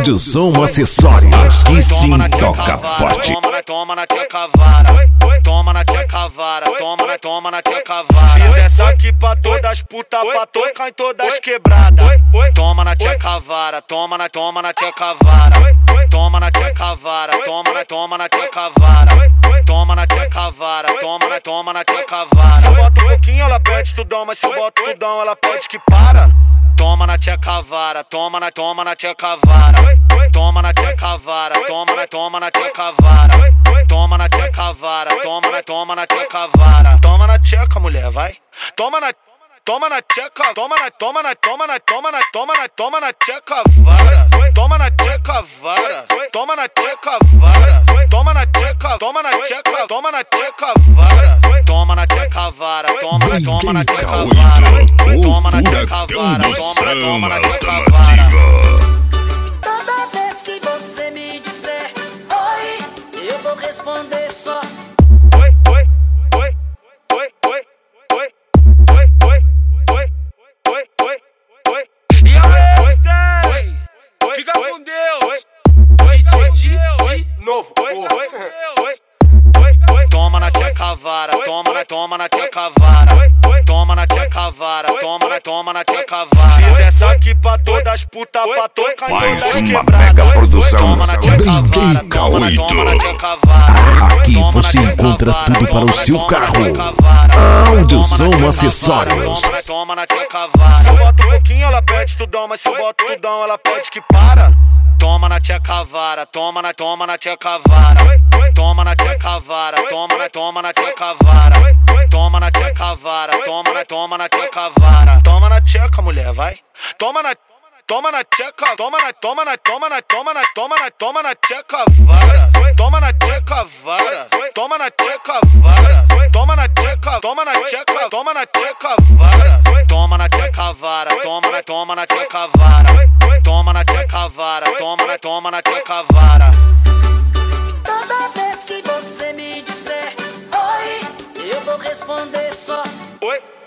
Áudio Som Acessórios, e sim toca forte. Toma na tia cavara, toma na tia cavara, toma na tia cavara. Fiz essa aqui pra todas as putas, pra tocar em todas as quebradas. Toma na tia cavara, toma na tia cavara. Toma na tia cavara, toma na tia cavara. Toma na tia cavara, toma na tia cavara. Se eu boto um pouquinho ela pede tudão, mas se eu boto tudão ela pede que para. Toma na tia cavara, toma na tia cavara. Toma na tia cavara, toma na tia cavara. Toma na tia cavara, toma na tia cavara. Toma na tcheca, mulher, vai. Toma na tcheca, toma na tia cavara. Toma na tia cavara, toma na tia cavara. Toma na tcheca, toma na tia cavara. Toma na tia cavara, toma na tia cavara. Toma na tia cavara, toma na tia cavara. Toda vez que você me disser oi, eu vou responder só Oi, oi, oi, oi, oi, oi, oi, oi, oi, oi, oi, oi. E aí, Stay? Fica com Deus. DJ de novo. Toma na tia cavara, toma na tia cavara. Toma na tia cavara, toma na tia cavara. Fiz essa aqui pra todas as putas, pra tocar em todas as Mais uma quebradas. mega produção Toma na tia DJ cavara, toma na K8. tia cavara. Aqui Toma na você tia encontra cavara, tudo para o seu toma na carro. tia cavara. Áudio Toma na Som tia Acessórios. cavara, toma na tia cavara. Se eu boto um pouquinho ela pede tudão, mas se eu boto tudão ela pede que para. Toma na tia cavara, toma na tia cavara. Toma na tia cavara, toma na tia cavara. Toma na tia cavara, toma na tia cavara. Toma na tcheca, mulher, vai. Toma na tcheca, toma na tia cavara. Toma na tia cavara, toma na tia cavara. Toma na tcheca, toma na tia cavara. Toma na tia cavara, toma na tia cavara. Toma na tia cavara, toma na tia cavara. Toda vez que você me disser oi, eu vou responder só Oi.